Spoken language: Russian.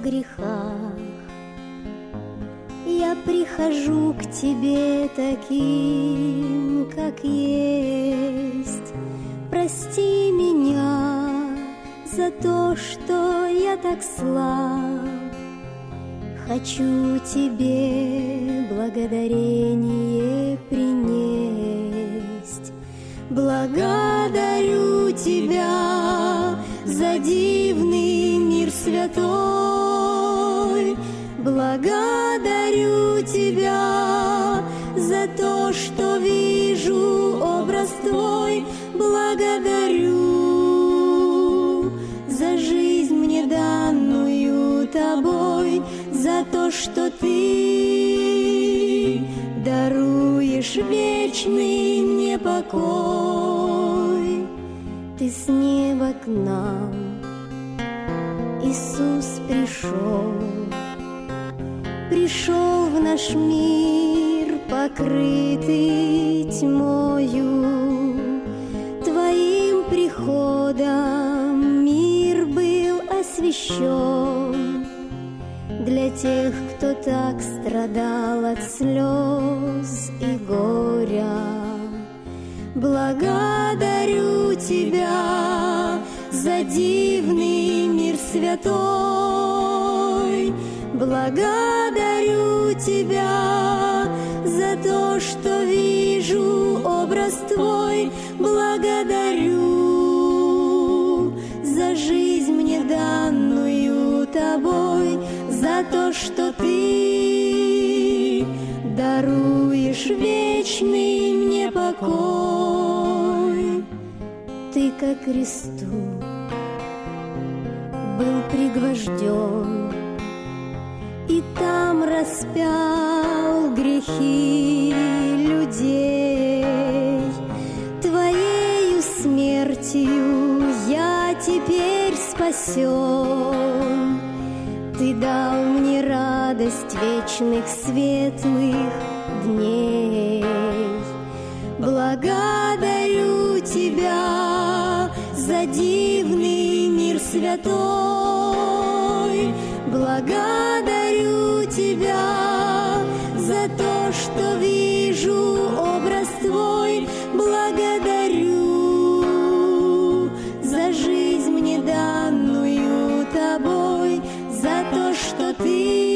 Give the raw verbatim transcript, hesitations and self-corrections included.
грехах. Я прихожу к тебе таким, как есть. Прости меня за то, что я так слаб. Хочу тебе благодарение принесть. Благодарю тебя за дивный мир святой. Благодарю тебя за то, что вижу образ твой. Благодарю за жизнь мне данную тобой, за то, что ты даруешь вечный мне покой. Ты с неба к нам, Иисус, пришел, пришел в наш мир, покрытый тьмою. Твоим приходом мир был освящен для тех, кто так страдал от слез и горя. Благодарю тебя за дивный мир святой. Благодарю тебя за то, что вижу образ твой. Благодарю за жизнь мне данную тобой, за то, что ты даруешь вечный мне покой. Ты ко кресту был пригвожден, и там распял грехи людей. Твоею смертью я теперь спасен. Ты дал мне радость вечных светлых дней. Благодарю тебя за дивный мир святой. Благодарю тебя за то, что вижу образ твой. Благодарю за жизнь мне данную тобой, за то, что ты